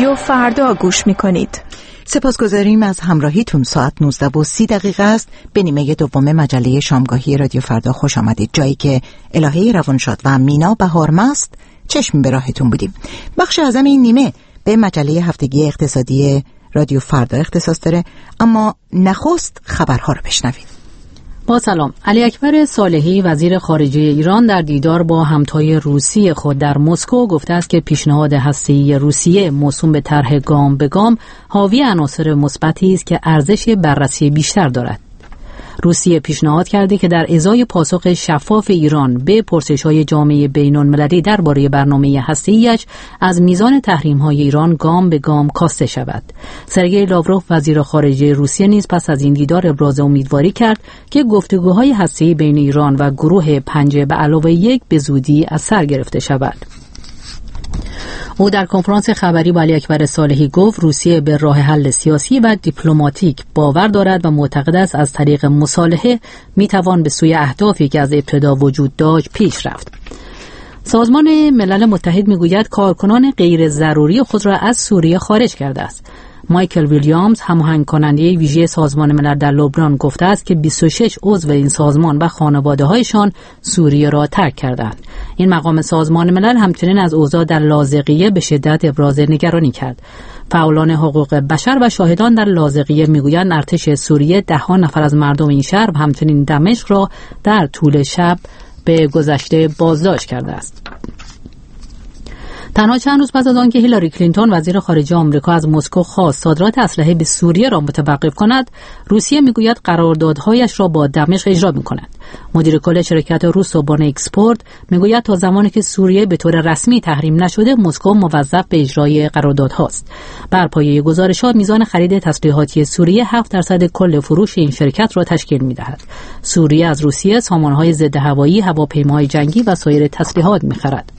رادیو فردا گوش میکنید. سپاسگزاریم از همراهیتون. ساعت 19:30 است. به نیمه دوم مجله شامگاهی رادیو فردا خوش آمدید. جایی که الهه روانشاد و مینا بهارمست چشم به راهتون بودیم. بخش اعظم این نیمه به مجله هفتگی اقتصادی رادیو فردا اختصاص داره، اما نخست خبرها رو بشنوید. با سلام. علی اکبر صالحی وزیر خارجه ایران در دیدار با همتای روسی خود در مسکو گفته است که پیشنهاد هسته‌ای روسیه موسوم به طرح گام به گام حاوی عناصر مثبتی است که ارزش بررسی بیشتر دارد. روسیه پیشنهاد کرده که در ازای پاسخ شفاف ایران به پرسش‌های جامعه بین‌المللی درباره برنامه هسته‌ایش از میزان تحریم‌های ایران گام به گام کاسته شود. سرگئی لاوروف وزیر خارجه روسیه نیز پس از این دیدار ابراز امیدواری کرد که گفتگوهای هسته‌ای بین ایران و گروه 5 به علاوه 1 به زودی از سر گرفته شود. او در کنفرانس خبری با علی اکبر صالحی گفت روسیه به راه حل سیاسی و دیپلماتیک باور دارد و معتقد است از طریق مصالحه میتوان به سوی اهدافی که از ابتدا وجود داشت پیش رفت. سازمان ملل متحد میگوید کارکنان غیر ضروری خود را از سوریه خارج کرده است. مایکل ویلیامز هماهنگ کننده ویژه سازمان ملل در لبنان گفته است که 26 عضو این سازمان و خانواده‌هایشان سوریه را ترک کردند. این مقام سازمان ملل همچنین از اوضاع در لاذقیه به شدت ابراز نگرانی کرد. فعالان حقوق بشر و شاهدان در لاذقیه میگویند ارتش سوریه 10 نفر از مردم این شهر و همچنین دمشق را در طول شب به گذشته بازداشت کرده است. تنها چند روز پس از آنکه هیلاری کلینتون وزیر خارجه آمریکا از مسکو خواست صادرات اسلحه به سوریه را متوقف کند، روسیه میگوید قراردادهایش را با دمشق اجرا می‌کند. مدیر کل شرکت روس اوبان اکسپورت میگوید تا زمانی که سوریه به طور رسمی تحریم نشده، مسکو موظف به اجرای قراردادهاست. بر پایه گزارش‌ها میزان خرید تسلیحاتی سوریه 7% کل فروش این شرکت را تشکیل می‌دهد. سوریه از روسیه سامان‌های ضد هوایی، هواپیماهای جنگی و سایر تسلیحات می‌خرد.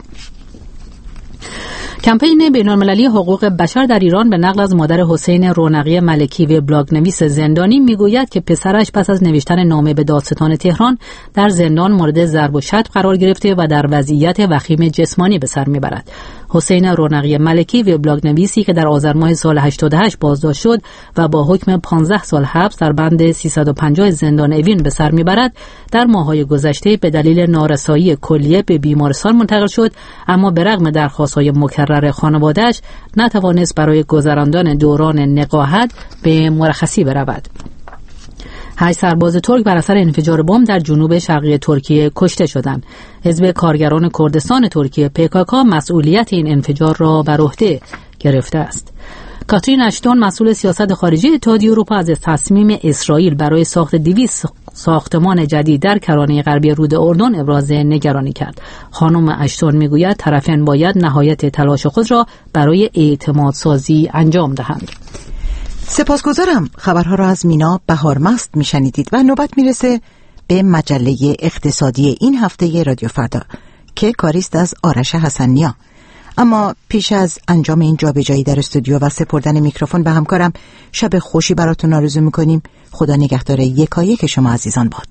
کمپین بین‌المللی حقوق بشر در ایران به نقل از مادر حسین رونقی ملکی وبلاگ‌نویس زندانی میگوید که پسرش پس از نوشتن نامه به دادستان تهران در زندان مورد ضرب و شتم قرار گرفته و در وضعیت وخیم جسمانی به سر میبرد. حسین رونقی ملکی وبلاگ‌نویسی که در آذر ماه سال 88 بازداشت شد و با حکم 15 سال حبس در بند 350 زندان اوین به سر میبرد، در ماه‌های گذشته به دلیل نارسایی کلیه به بیمارستان منتقل شد، اما به رغم درخواست‌های مکرر خانواده‌اش نتوانست برای گذراندن دوران نقاهت به مرخصی برود. 8 سرباز ترک بر اثر انفجار بمب در جنوب شرقی ترکیه کشته شدند. حزب کارگران کردستان ترکیه PKK مسئولیت این انفجار را بر عهده گرفته است. کاترین اشتون مسئول سیاست خارجی اتحادیه اروپا از تصمیم اسرائیل برای ساخت 200 ساختمان جدید در کرانه غربی رود اردن ابراز نگرانی کرد. خانم اشتون میگوید طرفین باید نهایت تلاش خود را برای اعتماد سازی انجام دهند. سپاسگزارم. خبرها را از مینا بهارمست میشنیدید و نوبت میرسه به مجله اقتصادی این هفته رادیو فردا که کاریست از آرش حسن‌نیا. اما پیش از انجام این جابجایی در استودیو و سپردن میکروفون به همکارم شب خوشی براتون آرزو میکنیم. خدا نگهدار یکایک شما عزیزان باد.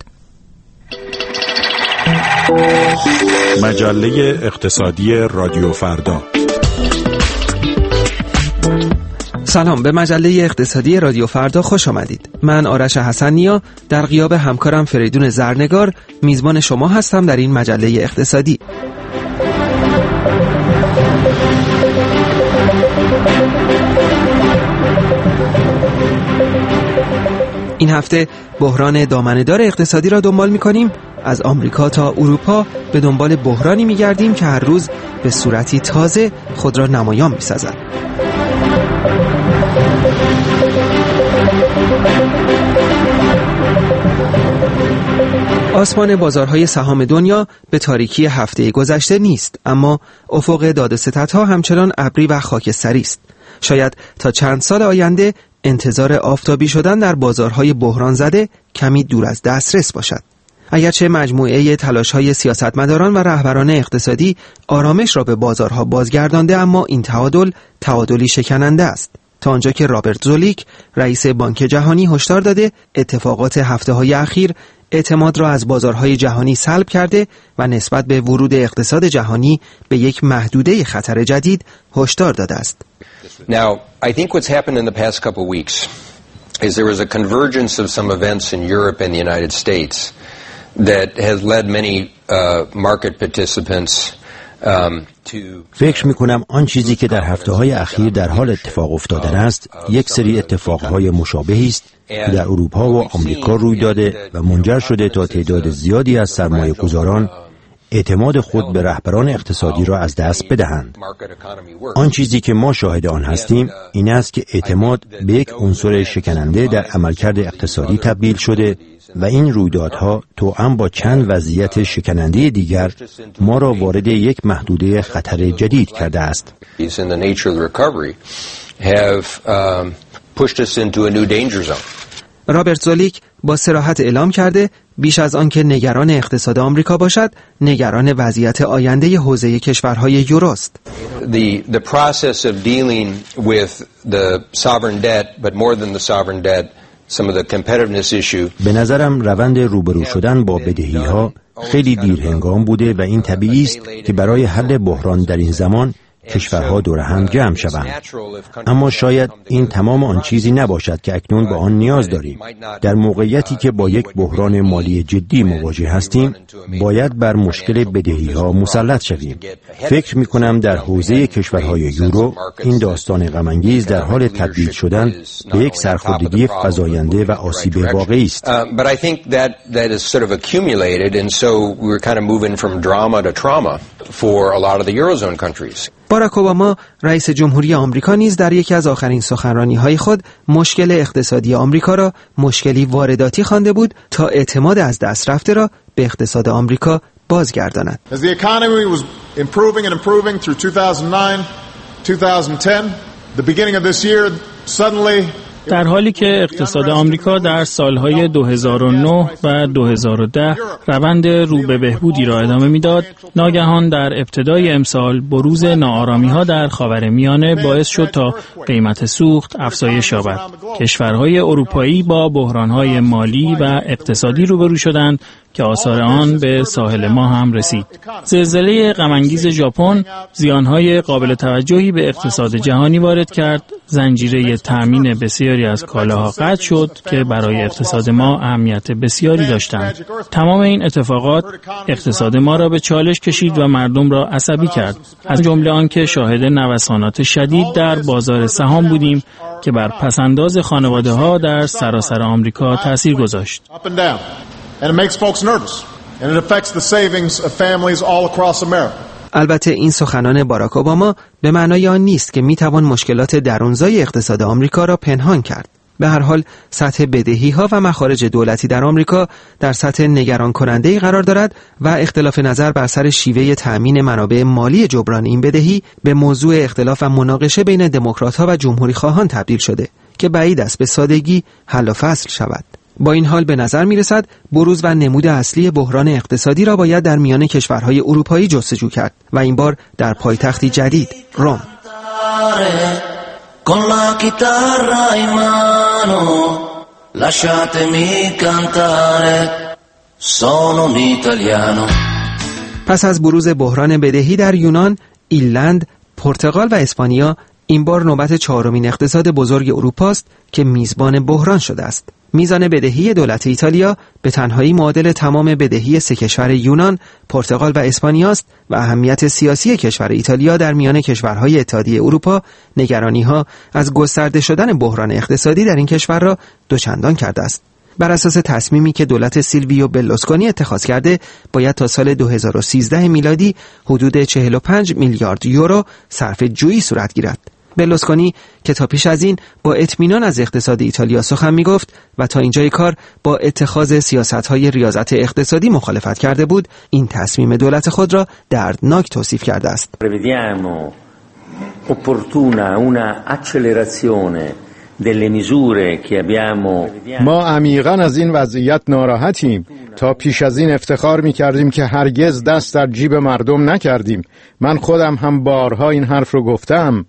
مجله اقتصادی رادیو فردا. سلام، به مجله اقتصادی رادیو فردا خوش آمدید. من آرش حسن‌نیا در غیاب همکارم فریدون زرنگار میزبان شما هستم در این مجله اقتصادی. این هفته بحران دامنه‌دار اقتصادی را دنبال می‌کنیم. از آمریکا تا اروپا به دنبال بحرانی می‌گردیم که هر روز به صورتی تازه خود را نمایان می‌سازد. آسمان بازارهای سهام دنیا به تاریکی هفته گذشته نیست، اما افق داد و ستدها همچنان ابری و خاکستری است. شاید تا چند سال آینده انتظار آفتابی شدن در بازارهای بحران زده کمی دور از دسترس باشد. اگرچه مجموعه تلاش‌های سیاستمداران و رهبران اقتصادی آرامش را به بازارها بازگردانده، اما این تعادلی شکننده است. تا آنجا که رابرت زولیک رئیس بانک جهانی هشدار داده اتفاقات هفته‌های اخیر اعتماد را از بازارهای جهانی سلب کرده و نسبت به ورود اقتصاد جهانی به یک محدوده خطر جدید هشدار داده است. Now, I think what's happened in the past couple weeks is there was a convergence of some events in Europe and the United States that has led many market participants فکر می‌کنم آن چیزی که در هفته‌های اخیر در حال اتفاق افتادن است یک سری اتفاقهای مشابهی است که در اروپا و آمریکا روی داده و منجر شده تا تعداد زیادی از سرمایه‌گذاران اعتماد خود به رهبران اقتصادی را از دست بدهند. آن چیزی که ما شاهد آن هستیم این است که اعتماد به یک عنصر شکننده در عملکرد اقتصادی تبدیل شده و این رویدادها توأم با چند وضعیت شکننده دیگر ما را وارد یک محدوده خطر جدید کرده است. رابرت زولیک با صراحت اعلام کرده بیش از آن که نگران اقتصاد آمریکا باشد، نگران وضعیت آینده حوزه کشورهای یوروست. The process of dealing with the sovereign debt, but more than the sovereign debt, some of the competitiveness issue. به نظرم روند روبرو شدن با بدهی‌ها خیلی دیرهنگام بوده و این طبیعی است که برای حل بحران در این زمان کشورها دور هم جمع شوند. اما شاید این تمام آن چیزی نباشد که اکنون به آن نیاز داریم. در موقعیتی که با یک بحران مالی جدی مواجه هستیم، باید بر مشکل بدهی‌ها مسلط شویم. فکر می‌کنم در حوزه کشورهای یورو این داستان غم‌انگیز در حال تبدیل شدن به یک سرخوردگی فزاینده و آسیب واقعی است. But I think that is sort of accumulated and so we're kind of moving from drama to trauma for a lot of the Eurozone countries. باراک اوباما رئیس جمهوری آمریکا نیز در یکی از آخرین سخنرانی‌های خود مشکل اقتصادی آمریکا را مشکلی وارداتی خوانده بود تا اعتماد از دست رفته را به اقتصاد آمریکا بازگرداند. As the economy was improving and improving through 2009, 2010, the beginning of this year suddenly در حالی که اقتصاد آمریکا در سالهای 2009 و 2010 روند رو به بهبودی را ادامه میداد، ناگهان در ابتدای امسال بروز ناآرامی‌ها در خاورمیانه باعث شد تا قیمت سوخت افزایش یابد. کشورهای اروپایی با بحران‌های مالی و اقتصادی روبرو شدند که آثار آن به ساحل ما هم رسید. زلزله غم‌انگیز ژاپن زیانهای قابل توجهی به اقتصاد جهانی وارد کرد، زنجیره تأمین بسیاری از کالاها قطع شد که برای اقتصاد ما اهمیت بسیاری داشتند. تمام این اتفاقات اقتصاد ما را به چالش کشید و مردم را عصبی کرد، از جمله آنکه شاهد نوسانات شدید در بازار سهام بودیم که بر پسنداز خانواده‌ها در سراسر آمریکا تأثیر گذاشت. and it makes folks nervous and it affects the savings of families all across America. البته این سخنان باراک اوباما به معنای آن نیست که میتوان مشکلات درونزای اقتصاد آمریکا را پنهان کرد. به هر حال سطح بدهی‌ها و مخارج دولتی در آمریکا در سطح نگران کننده‌ای قرار دارد و اختلاف نظر بر سر شیوه تأمین منابع مالی جبران این بدهی به موضوع اختلاف و مناقشه بین دموکرات‌ها و جمهوری‌خواهان تبدیل شده که بعید است به سادگی حل و فصل شود. با این حال به نظر می رسد بروز و نمود اصلی بحران اقتصادی را باید در میان کشورهای اروپایی جستجو کرد و این بار در پایتختی جدید، روم. پس از بروز بحران بدهی در یونان، ایرلند، پرتغال و اسپانیا، این بار نوبت چهارمین اقتصاد بزرگ اروپاست که میزبان بحران شده است. میزان بدهی دولت ایتالیا به تنهایی معادل تمام بدهی سه کشور یونان، پرتغال و اسپانیا است و اهمیت سیاسی کشور ایتالیا در میان کشورهای اتحادیه اروپا نگرانی‌ها از گسترده شدن بحران اقتصادی در این کشور را دوچندان کرده است. بر اساس تصمیمی که دولت سیلویو برلوسکونی اتخاذ کرده، باید تا سال 2013 میلادی حدود 45 میلیارد یورو صرف جویی صورت گیرد. برلوسکونی که تا پیش از این با اطمینان از اقتصاد ایتالیا سخن می‌گفت و تا اینجای کار با اتخاذ سیاست‌های ریاضت اقتصادی مخالفت کرده بود، این تصمیم دولت خود را دردناک توصیف کرده است. ما عمیقاً از این وضعیت ناراحتیم. تا پیش از این افتخار می‌کردیم که هرگز دست در جیب مردم نکردیم. من خودم هم بارها این حرف رو گفتم.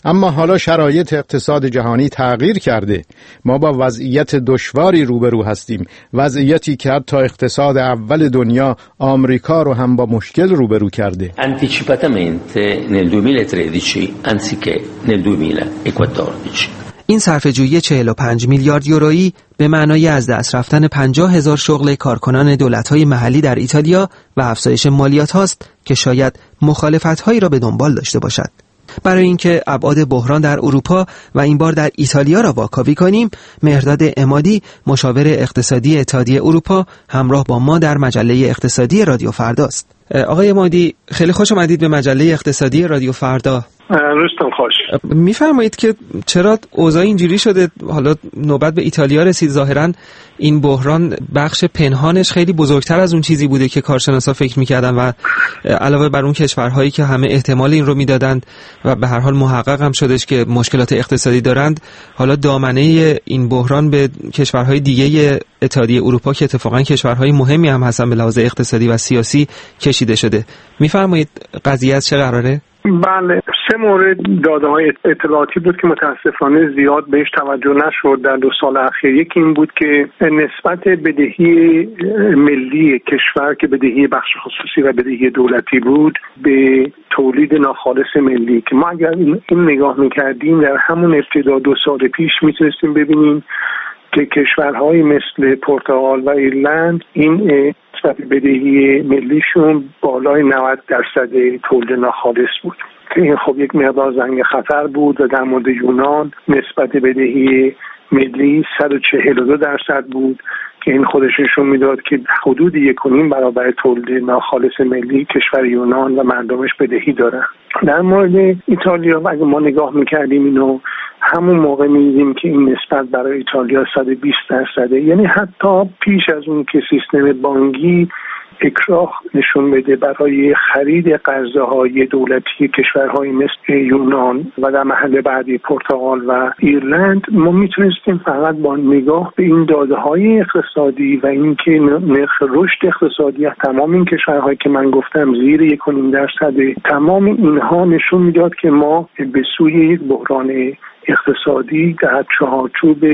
اما حالا شرایط اقتصاد جهانی تغییر کرده. ما با وضعیت دشواری روبرو هستیم، وضعیتی که حتی اقتصاد اول دنیا آمریکا رو هم با مشکل روبرو کرده. Anticipatamente nel 2013 anziché nel 2014. این صرفه‌جویی 45 میلیارد یورویی به معنای از دست رفتن 50,000 شغل کارکنان دولت‌های محلی در ایتالیا و افزایش مالیات هاست که شاید مخالفت‌هایی را به دنبال داشته باشد. برای اینکه ابعاد بحران در اروپا و این بار در ایتالیا را واکاوی کنیم، مهرداد عمادی، مشاور اقتصادی اتحادیه اروپا، همراه با ما در مجله اقتصادی رادیو فرداست. آقای عمادی، خیلی خوش آمدید به مجله اقتصادی رادیو فردا. روزتون خوش. میفرمایید که چرا اوضاع اینجوری شده؟ حالا نوبت به ایتالیا رسید. ظاهراً این بحران بخش پنهانش خیلی بزرگتر از اون چیزی بوده که کارشناسا فکر می‌کردن و علاوه بر اون کشورهایی که همه احتمال این رو میدادند و به هر حال محقق هم شدش که مشکلات اقتصادی دارند، حالا دامنه این بحران به کشورهای دیگه اتحادیه اروپا که اتفاقاً کشورهای مهمی هم هستن به لحاظ اقتصادی و سیاسی کشیده شده. میفرمایید قضیه از چه قراره؟ بله، 3 مورد داده‌های اطلاعاتی بود که متاسفانه زیاد بهش توجه نشد در 2 سال اخیر. یکی این بود که نسبت بدهی ملی کشور که بدهی بخش خصوصی و بدهی دولتی بود به تولید ناخالص ملی، که ما اگر این نگاه می‌کردیم در همون ابتدا 2 سال پیش میتونستیم ببینیم که کشورهای مثل پرتغال و ایرلند این نسبت بدهی ملیشون بالای 90% تولید ناخالص بود که این خب یک مقدار زنگ خطر بود. و در مورد یونان نسبت بدهی ملی 142% بود که این خودش نشون میداد که حدود 1.5 برابر تولید ناخالص ملی کشور یونان و مردمش بدهی دارن. در مورد ایتالیا اگه ما نگاه میکردیم اینو همون موقع می‌دیدیم که این نسبت برای ایتالیا 120%، یعنی حتی پیش از اون که سیستم بانکی اکراه نشون بده برای خرید قرضه‌های دولتی کشورهای مثل یونان و در محل بعدی پرتغال و ایرلند، ما میتونستیم فقط با نگاه به این داده‌های اقتصادی و اینکه نرخ رشد اقتصادی از تمام این کشورهایی که من گفتم زیر 1.5%، تمام اینها نشون میداد که ما به سوی یک بحران اقتصادی در چارچوب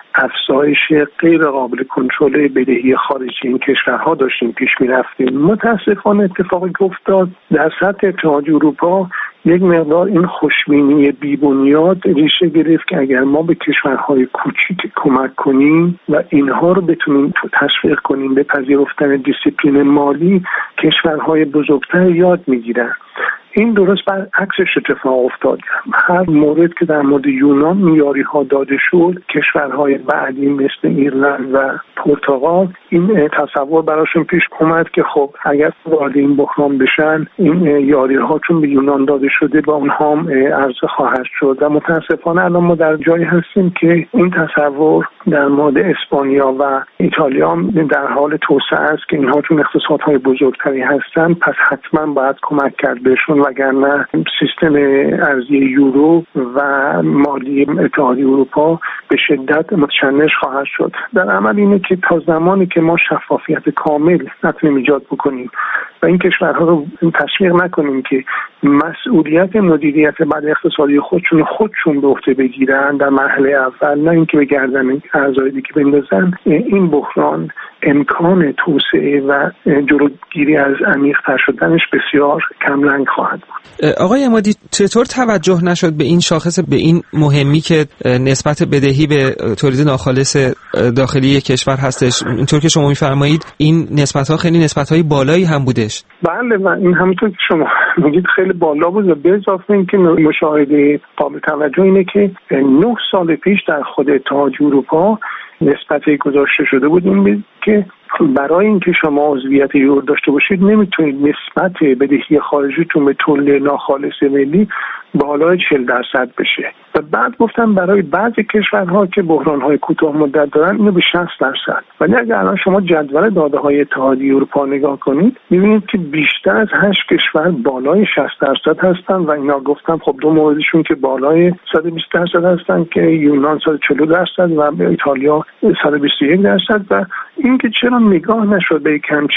افزایش غیر قابل کنترل بدهی خارجی این کشورها داشتیم پیش می‌رفتیم. متاسفانه اتفاقی که افتاد در سطح اتحادیه اروپا یک مقدار این خوشبینی بی‌بنیاد ریشه گرفت که اگر ما به کشورهای کوچیک کمک کنیم و اینها رو بتونیم تشویق کنیم به پذیرفتن دیسیپلین مالی، کشورهای بزرگتر یاد می‌گیرن. این درست برعکسش اتفاق افتاد. هر مورد که در مورد یونان معیاری‌ها داده شد، کشورهای بعدی مثل ایرلند و پرتغال این تصور براشون پیش اومد که خب اگر وارد این بحران بشن، این یاری‌ها چون به یونان داده شده با اونها هم عرضه خواهد شد. و متاسفانه الان ما در جایی هستیم که این تصور در مورد اسپانیا و ایتالیا در حال توسعه است که اینها چون اقتصادهای بزرگتری هستن، پس حتما باید کمک کرد بهشون، وگرنه سیستم ارزی یورو و مالی اتحادیه اروپا به شدت متشنج خواهد شد. در عمل اینه که تا زمانی که ما شفافیت کامل نتونیم ایجاد بکنیم و این کشورها رو تشویق نکنیم که مسئولیت مدیریت بعد اقتصادی خودشون به عهده بگیرن در مرحله اول، نه اینکه به گردن اعضای دیگه بندازن، این بحران امکان توسعه و جلوگیری از عمیق‌تر شدنش بسیار کم رنگ خواهد بود. آقای عمادی، چطور توجه نشد به این شاخص، به این مهمی که نسبت بدهی به تولید ناخالص داخلی کشور هستش؟ اینطور که شما می‌فرمایید این نسبت‌ها خیلی نسبت‌های بالایی هم بودش. بله، و این همونطور که شما میگید خیلی بالا بود. و به اضافه اینکه مشاهده قابل توجه اینه که 9 سال پیش در خود اتحادیه اروپا نسبتی گذاشته شده بود این که برای اینکه شما عضویت یورو داشته باشید نمیتونید نسبت بدهی خارجیتون به تولید ناخالص ملی بالای 40% بشه. و بعد گفتم برای بعضی کشورها که بحران‌های کوتاه مدت دارن اینو به 60%. ولی اگر الان شما جدول داده‌های اتحادیه اروپا نگاه کنید می‌بینید که بیشتر از 8 کشور بالای 60% هستن و اینا گفتم خب 2 موردشون که بالای 120% هستن که یونان 140% و ایتالیا 121%. و اینکه چرا نگاه نشد به همچین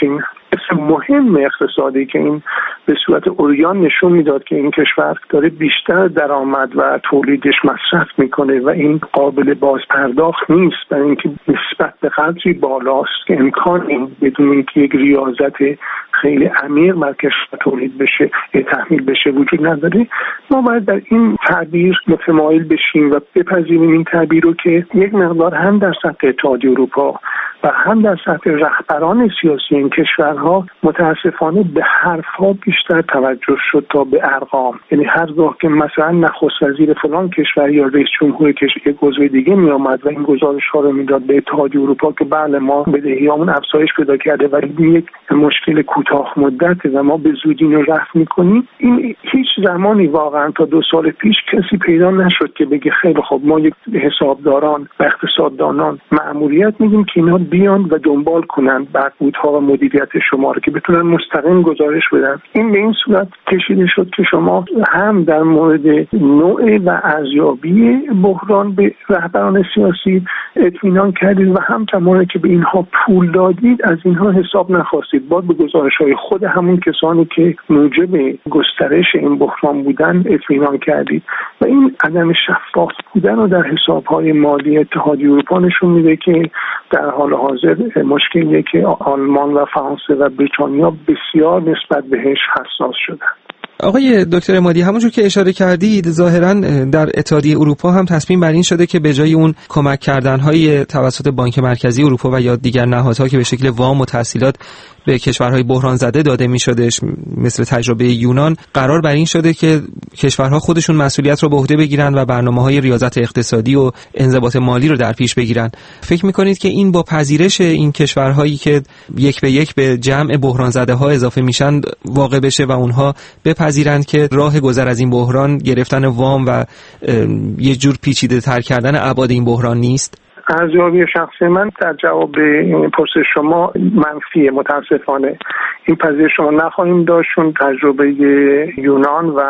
مهم اقتصادی که این به صورت عریان نشون میداد که این کشور داره بیشتر درآمد و تولیدش مصرف میکنه و این قابل بازپرداخت نیست، برای اینکه نسبت به قدری بالاست که امکان این بدون اینکه یک ریاضت خیلی عمیق بر کشور تولید بشه تحمیل بشه وجود نداره. ما باید در این تعبیر متمایل بشیم و بپذیریم این تعبیر رو که یک مقدار هم در سطح اتحادیه اروپا و هم در سطح رهبران سیاسی این کشورها متاسفانه به حرفها بیشتر توجه شد تا به ارقام. یعنی هرگاه که مثلا نخست وزیر فلان کشور یا رئیس جمهور یک عضو دیگه می آمد و این گزارش‌ها رو میداد به اتحادیه اروپا که بله ما بدهیامون افزایش پیدا کرده و این یک مشکل کوتاه مدته و ما به زودی اینو رفع می‌کنیم، این هیچ زمانی واقعا تا 2 سال پیش کسی پیدا نشد که بگه خیلی خب ما یک حسابداران و اقتصاددانان مأموریت میدیم که اینا بیان و دنبال کنن بهبودها و مدیریت شما رو که بتونن مستقیم گزارش بدن. این به این صورت کشیده شد که شما هم در مورد نوع و ارزیابی بحران به رهبران سیاسی اطمینان کردید و هم زمانی که به اینها پول دادید از اینها حساب نخواستید، باید به گزارش‌های خود همون کسانی که موجب گسترش این بحران بودن اطمینان کردید و این عدم شفاف بودن و در حساب‌های مالی اتحادیه اروپا نشون میده که در حال حاضر مشکلیه که آلمان و فرانسه و بریتانیا بسیار نسبت بهش حساس شدن. آقای دکتر عمادی، همونجور که اشاره کردید ظاهراً در اتحادیه اروپا هم تصمیم بر این شده که به جای اون کمک کردن‌های توسط بانک مرکزی اروپا و یا دیگر نهادها که به شکل وام و تسهیلات به کشورهای بحران زده داده می‌شدش مثل تجربه یونان، قرار بر این شده که کشورها خودشون مسئولیت رو به عهده بگیرن و برنامه‌های ریاضت اقتصادی و انضباط مالی رو در پیش بگیرن. فکر می‌کنید که این با پذیرش این کشورهایی که یک به یک به جمع بحران زده‌ها اضافه میشن واقع بشه و اونها بپذیرند که راه گذر از این بحران گرفتن وام و یه جور پیچیده‌تر کردن ابعاد این بحران نیست؟ ارزیابی شخصی من در جواب این پرسش شما منفیه. متاسفانه این پذیرش شما نخواهیم داشت، چون تجربه یونان و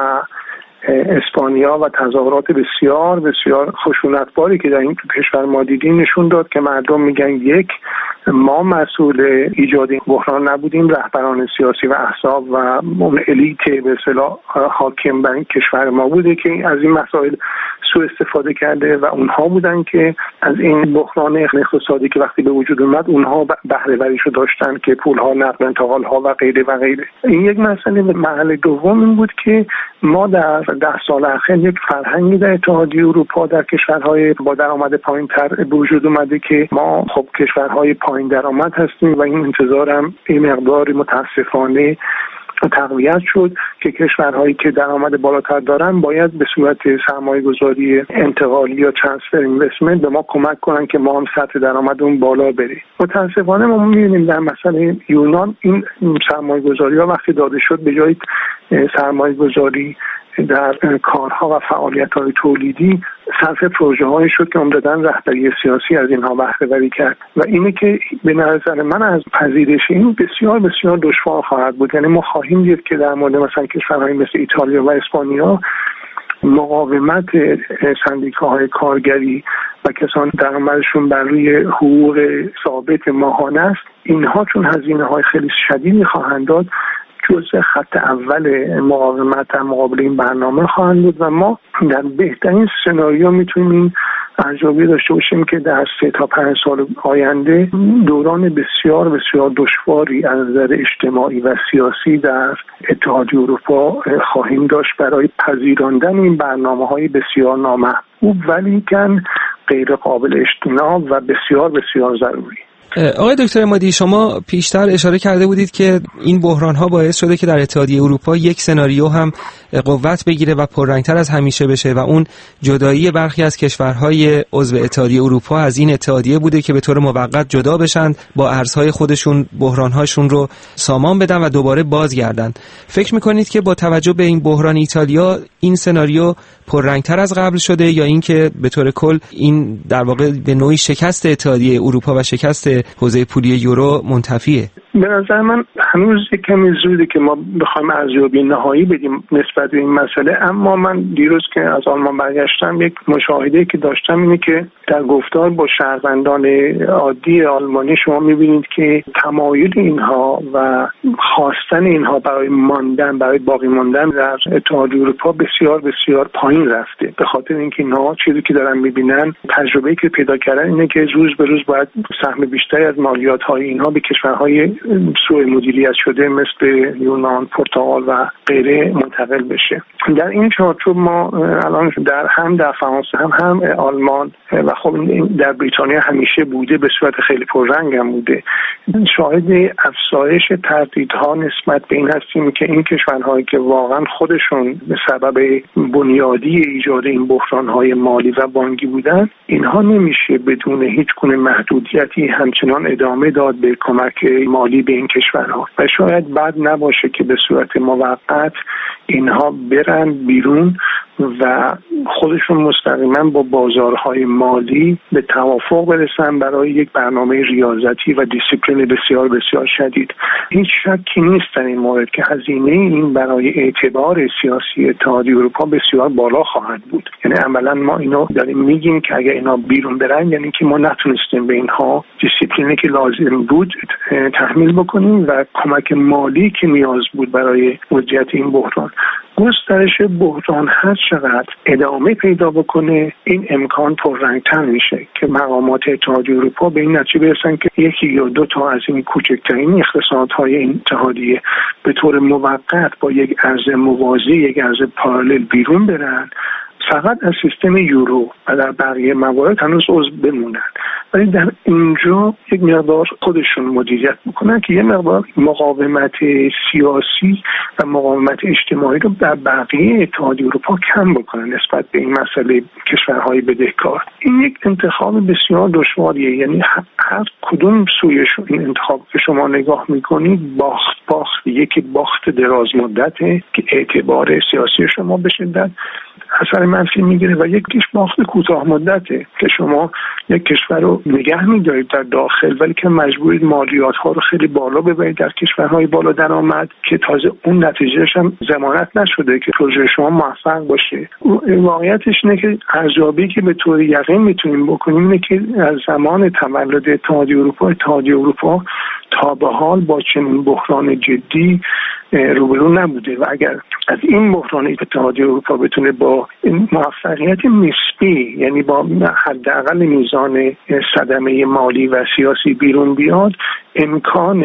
اسپانیا و تظاهرات بسیار بسیار خشونتباری که در این کشور ما دیدیم نشون داد که مردم میگن یک، ما مسئول ایجاد این بحران نبودیم، رهبران سیاسی و احزاب و اون الیت به اصطلاح حاکم بر این کشور ما بوده که از این مسائل سوء استفاده کرده و اونها بودن که از این بحران اقتصادی که وقتی به وجود اومد اونها بهره وریشو داشتن که پولها، نقل انتقال ها و غیره و غیره. این یک مسئله. مرحله دوم این بود که ما در 10 سال اخیر یک فرهنگی در اتحادیه اروپا در کشورهای با درآمد پایین‌تر به وجود اومده که ما خب کشورهای پایین درآمد هستیم و این انتظارم این مقداری متاسفانه تقویت شد که کشورهایی که درآمد بالاتر دارن باید به صورت سرمایه‌گذاری انتقالی یا ترانسفر اینوستمنت به ما کمک کنن که ما هم سطح درآمدمون بالا بره. متاسفانه ما می‌بینیم در مثلا یونان این سرمایه‌گذاری‌ها وقتی داده شد به جای سرمایه‌گذاری در کارها و فعالیت‌های تولیدی صرف پروژه‌هایی شد که عمدتاً رهبری سیاسی از اینها بهره وری کرد و اینه که به نظر من از پذیرش این بسیار بسیار دشوار خواهد بود. یعنی ما خواهیم دید که در مورد مثلا کشورهای مثل ایتالیا و اسپانیا مقاومت سندیکاهای کارگری و کسان درآمدشون بر روی حقوق ثابت ماهانه است، اینها چون هزینه‌های خیلی شدیدی خواهند داد جزء خط اول مقاومت در مقابل این برنامه خواهند بود و ما در بهترین سناریو میتونیم این ارزیابی داشته باشیم که در 3 تا 5 سال آینده دوران بسیار بسیار دشواری از نظر اجتماعی و سیاسی در اتحادیه اروپا خواهیم داشت برای پذیراندن این برنامه‌های بسیار نامحبوب ولی کن غیر قابل اجتناب و بسیار بسیار ضروری. آقای دکتر عمادی، شما پیشتر اشاره کرده بودید که این بحران‌ها باعث شده که در اتحادیه اروپا یک سناریو هم قوت بگیره و پررنگ‌تر از همیشه بشه و اون جدایی برخی از کشورهای عضو اتحادیه اروپا از این اتحادیه بوده که به طور موقت جدا بشن، با ارزهای خودشون بحران‌هاشون رو سامان بدن و دوباره بازگردن. فکر می‌کنید که با توجه به این بحران ایتالیا این سناریو پررنگ‌تر از قبل شده یا اینکه به طور کل این در واقع به نوعی شکست اتحادیه اروپا و شکست حوزه پولی یورو منتفیه؟ به نظر من هنوز یک کمی زوده که ما بخوایم ارزیابی نهایی بدیم نسبت به این مسئله، اما من دیروز که از آلمان برگشتم یک مشاهده که داشتم اینه که در گفتار با شهروندان عادی آلمانی شما می‌بینید که تمایل اینها و خواستن اینها برای ماندن، برای باقی ماندن در اتحادیه اروپا بسیار بسیار پایین رفته، به خاطر اینکه اینها چیزی که دارن می‌بینن، تجربه‌ای که پیدا کردن اینه که روز به روز باید سهم بیشتری از مالیات‌های اینها به کشورهای سوء مدیریت شده مثل یونان، پرتغال و غیره منتقل بشه. در این چارچوب ما الان در فرانسه هم آلمان و خب در بریتانیا همیشه بوده، به صورت خیلی پررنگ هم بوده، شاهد افزایش تردیدها نسبت به این هستیم که این کشورهایی که واقعا خودشون به سبب بنیادی ایجاد این بحرانهای مالی و بانکی بودن، اینها نمیشه بدون هیچ گونه محدودیتی همچنان ادامه داد به کمک مالی به این کشورها و شاید بد نباشه که به صورت موقت اینها برن بیرون و خودشون مستقیما با بازارهای مالی به توافق برسن برای یک برنامه ریاضتی و دیسیپلین بسیار بسیار شدید. هیچ شکی نیست در این مورد که هزینه این برای اعتبار سیاسی اتحادیه اروپا بسیار بالا خواهد بود. یعنی عملا ما اینو داریم میگیم که اگر اینا بیرون برن یعنی که ما نتونستیم به اینها دیسیپلینی که لازم بود تحمیل بکنیم و کمک مالی که نیاز بود برای مدیریت این بحران. گسترش بحران هر چقدر ادامه پیدا بکنه این امکان پررنگتر میشه که مقامات اتحادیه اروپا به این نتیجه برسن که یکی یا دو تا از این کوچکترین اقتصادهای این اتحادیه به طور موقت با یک ارز موازی، یک ارز پارالل بیرون برن، فقط از سیستم یورو و در بقیه موارد هنوز عضو بمونن، ولی در اینجا یک مقدار خودشون مدیریت بکنن که یه مقدار مقاومت سیاسی و مقاومت اجتماعی رو در بقیه اتحادیه اروپا کم بکنن نسبت به این مسئله کشورهای بدهکار. این یک انتخاب بسیار دشواریه، یعنی هر کدوم سویشون این انتخاب که شما نگاه میکنید باخت یکی باخت دراز مدته که اعتبار سیاسی شما به شدت اثر منفی میگیره و یکیش باخت کوتاه مدته که شما یک کشور رو نگه میدارید در داخل ولی که مجبورید مالیات ها رو خیلی بالا ببرید در کشورهای بالا درآمد که تازه اون نتیجهش هم ضمانت نشده که پروژه شما موفق باشه. واقعیتش اینه که ارزیابی که به طور یقین میتونیم بکنیم اینه که از زمان تولد اتحادیه اروپا تا به حال با چنین بحران جدی روبرو نبوده و اگر از این بحران اتحادیه اروپا بتونه با موفقیت نسبی، یعنی با حداقل میزان صدمه مالی و سیاسی بیرون بیاد، امکان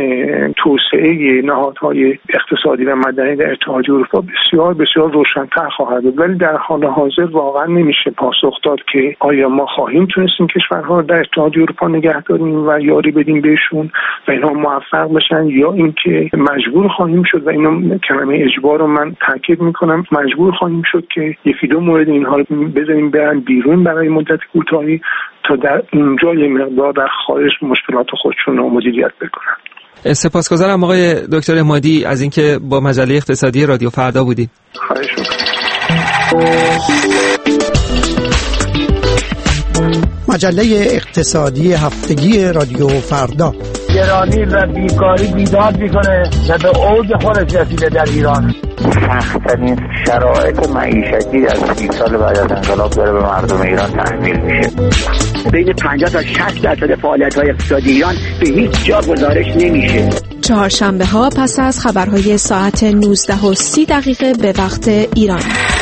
توسعه نهادهای اقتصادی و مدنی در اتحادیه اروپا بسیار بسیار روشن‌تر خواهد بود. ولی در حال حاضر واقعا نمیشه پاسخ داد که آیا ما خواهیم تونست این کشورها رو در اتحادیه اروپا نگه داریم و یاری بدیم بهشون و اینها موفق بشن، یا اینکه مجبور خواهیم شد، و اینو کلمه اجبار رو من تاکید میکنم، مجبور خواهیم شد که یکی دو مورد اینها رو بذاریم برن بیرون برای مدت کوتاهی تا در اینجا یه مقدار در خارج مشکلات خودشون رو مدیریت بکنن. سپاسگزارم آقای دکتر احمدی از اینکه با مجله اقتصادی رادیو فردا بودید. خواهش می‌کنم. مجله اقتصادی هفتگی رادیو فردا. گرانی و بیکاری بیداد میکنه و به اوج خودش رسیده در ایران. سخت‌ترین شرایط معیشتی در 30 سال بعد از انقلاب داره به مردم ایران تحمیل میشه. بین 50 تا 60% فعالیت‌های اقتصادی ایران به هیچ جا گزارش نمیشه. چهارشنبه‌ها پس از خبرهای ساعت 19:30 به وقت ایران.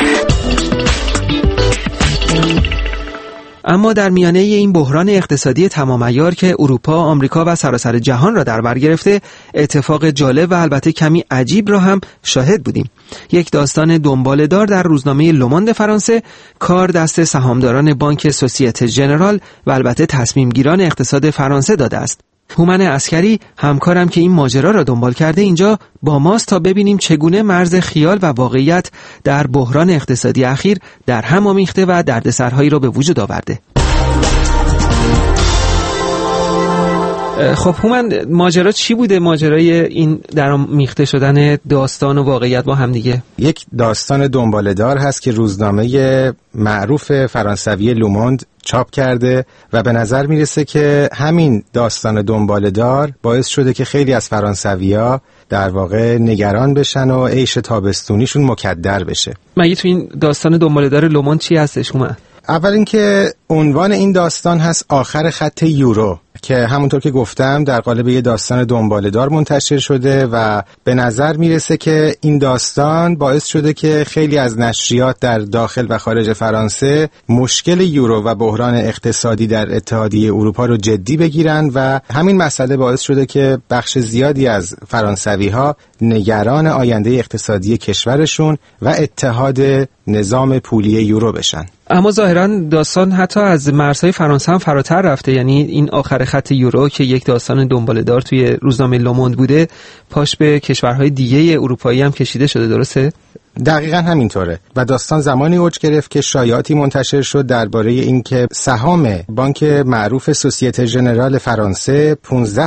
اما در میانه این بحران اقتصادی تمام عیار که اروپا، آمریکا و سراسر جهان را در بر گرفته، اتفاق جالب و البته کمی عجیب را هم شاهد بودیم. یک داستان دنباله‌دار در روزنامه لوموند فرانسه کار دست سهامداران بانک سوسیته ژنرال و البته تصمیم گیران اقتصاد فرانسه داده است. هومن عسکری، همکارم که این ماجرا را دنبال کرده، اینجا با ماست تا ببینیم چگونه مرز خیال و واقعیت در بحران اقتصادی اخیر در هم آمیخته و دردسرهایی را به وجود آورده. خب هومن، ماجرا چی بوده؟ ماجرای این درآمیخته شدن داستان و واقعیت با هم دیگه؟ یک داستان دنباله‌دار هست که روزنامه معروف فرانسوی لوموند چاپ کرده و به نظر میرسه که همین داستان دنباله‌دار باعث شده که خیلی از فرانسوی‌ها در واقع نگران بشن و عیش تابستونیشون مکدر بشه. مگه تو این داستان دنباله‌دار لوموند چی هستش هومن؟ اول اینکه عنوان این داستان هست آخر خط یورو که همونطور که گفتم در قالب یه داستان دنباله‌دار منتشر شده و به نظر میرسه که این داستان باعث شده که خیلی از نشریات در داخل و خارج فرانسه مشکل یورو و بحران اقتصادی در اتحادیه اروپا رو جدی بگیرن و همین مسئله باعث شده که بخش زیادی از فرانسوی‌ها نگران آینده اقتصادی کشورشون و اتحاد نظام پولی یورو بشن. اما ظاهراً داستان حتی از مرزهای فرانسه هم فراتر رفته، یعنی این آخر خط یورو که یک داستان دنباله‌دار توی روزنامه لوموند بوده پاش به کشورهای دیگه اروپایی هم کشیده شده، درسته؟ دقیقاً همینطوره و داستان زمانی اوج گرفت که شایعاتی منتشر شد درباره اینکه سهام بانک معروف سوسیته ژنرال فرانسه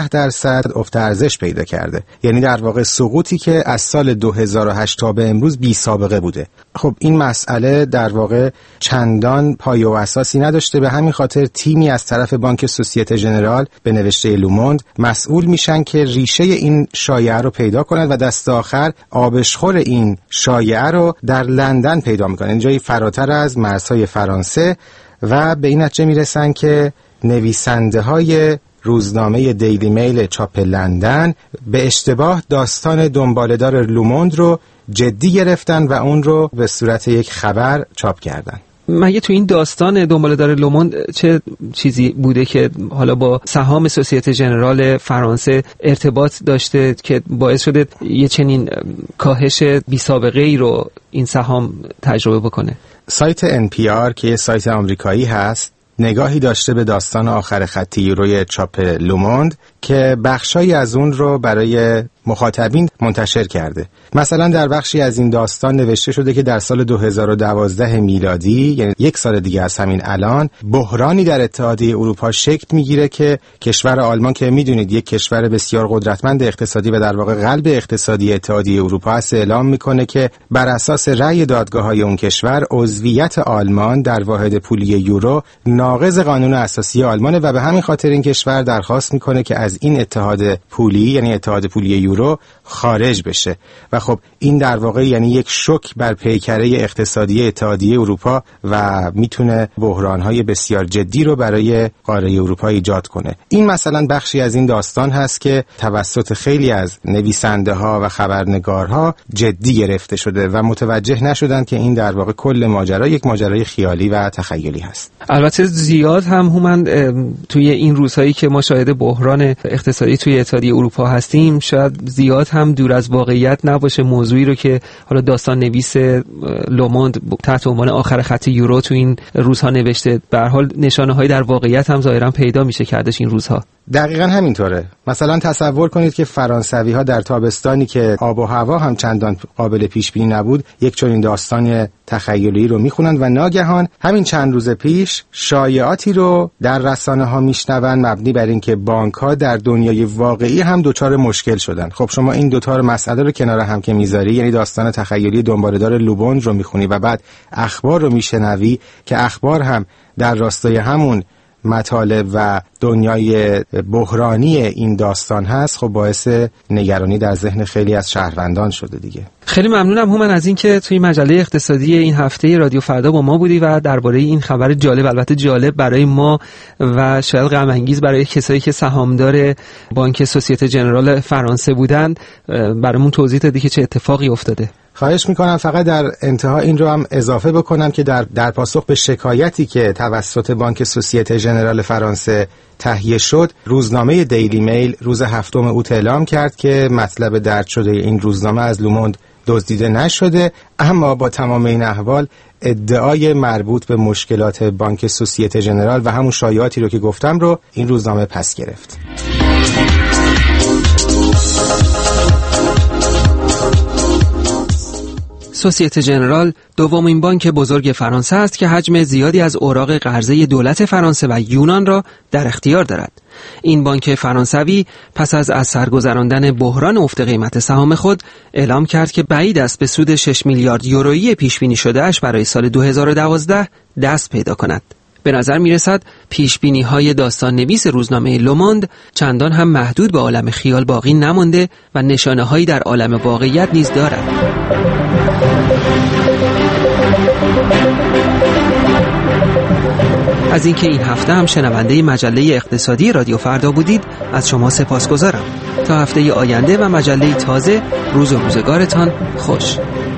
15% افت ارزش پیدا کرده، یعنی در واقع سقوطی که از سال 2008 تا به امروز بی سابقه بوده. خب این مسئله در واقع چندان پایه و اساسی نداشته، به همین خاطر تیمی از طرف بانک سوسیته ژنرال به نوشته لوموند مسئول میشن که ریشه این شایعه رو پیدا کنند و دست آخر آبشخور این شایعه رو در لندن پیدا میکنن، این جایی فراتر از مرزهای فرانسه، و به این نتیجه میرسن که نویسنده های روزنامه دیلی میل چاپ لندن به اشتباه داستان دنباله‌دار لوموند رو جدی گرفتن و اون رو به صورت یک خبر چاپ کردن. مگه تو این داستان دنباله‌دار لوموند چه چیزی بوده که حالا با سهام سوسیته ژنرال فرانسه ارتباط داشته که باعث شده یه چنین کاهش بی سابقه ای رو این سهام تجربه بکنه؟ سایت NPR که یه سایت آمریکایی هست نگاهی داشته به داستان آخر خط یوروی چاپ لوموند که بخشایی از اون رو برای مخاطبین منتشر کرده. مثلا در بخشی از این داستان نوشته شده که در سال 2012 میلادی، یعنی یک سال دیگه از همین الان، بحرانی در اتحادیه اروپا شکل میگیره که کشور آلمان که میدونید یک کشور بسیار قدرتمند اقتصادی و در واقع قلب اقتصادی اتحادیه اروپا است، اعلام میکنه که بر اساس رأی دادگاه‌های اون کشور عضویت آلمان در واحد پولی یورو ناقض قانون اساسی آلمانه و به همین خاطر این کشور درخواست میکنه که از این اتحاد پولی، یعنی اتحاد پولی یورو، خارج بشه. و خب این در واقع یعنی یک شوک بر پیکره اقتصادی اتحادیه اروپا و میتونه بحران‌های بسیار جدی رو برای قاره اروپا ایجاد کنه. این مثلا بخشی از این داستان هست که توسط خیلی از نویسنده‌ها و خبرنگارها جدی گرفته شده و متوجه نشدن که این در واقع کل ماجرا یک ماجرای خیالی و تخیلی هست. البته زیاد هم هومن توی این روزهایی که ما شاهد بحران اقتصادی توی اتحادیه اروپا هستیم، شاید زیاد هم دور از واقعیت نباشه موضوعی رو که حالا داستان نویس لوموند تحت عنوان آخر خط یورو تو این روزها نوشته. به هر حال نشانه‌هایی در واقعیت هم ظاهرا پیدا میشه کردش این روزها. دقیقاً همینطوره. مثلا تصور کنید که فرانسوی‌ها در تابستانی که آب و هوا هم چندان قابل پیش بینی نبود، یک چنین داستان تخیلی رو میخونن و ناگهان همین چند روز پیش شایعاتی رو در رسانه‌ها میشنون مبنی بر اینکه بانک‌ها در دنیای واقعی هم دچار مشکل شدن. خب شما این دو تا مسئله رو کنار هم که میذاری، یعنی داستان تخیلی دنباله‌دار لوموند رو میخونی و بعد اخبار رو میشنوی که اخبار هم در راستای همون مطالب و دنیای بحرانی این داستان هست، خب باعث نگرانی در ذهن خیلی از شهروندان شده دیگه. خیلی ممنونم هومن از اینکه توی مجله اقتصادی این هفته رادیو فردا با ما بودی و درباره این خبر جالب، البته جالب برای ما و شاید غم انگیز برای کسایی که سهامدار بانک سوسیته ژنرال فرانسه بودند، برامون توضیح دادی که چه اتفاقی افتاده. خواهش میکنم. فقط در انتها این رو هم اضافه بکنم که در پاسخ به شکایتی که توسط بانک سوسیته ژنرال فرانسه تهیه شد، روزنامه دیلی میل روز 7 اوت اعلام کرد که مطلب درج شده این روزنامه از لوموند دزدیده نشده، اما با تمام این احوال ادعای مربوط به مشکلات بانک سوسیته ژنرال و همون شایعاتی رو که گفتم رو این روزنامه پس گرفت. سوسیته ژنرال دومین بانک بزرگ فرانسه است که حجم زیادی از اوراق قرضه دولت فرانسه و یونان را در اختیار دارد. این بانک فرانسوی پس از سرگذراندن بحران افت قیمت سهام خود اعلام کرد که بعید است به سود 6 میلیارد یورویی پیش بینی شده اش برای سال 2012 دست پیدا کند. به نظر می رسد پیشبینی های داستان نویس روزنامه لوموند چندان هم محدود به عالم خیال باقی نمانده و نشانه هایی در عالم واقعیت نیز دارد. از اینکه این هفته هم شنونده مجله اقتصادی رادیو فردا بودید از شما سپاسگزارم. تا هفته آینده و مجله تازه، روز و روزگارتان خوش.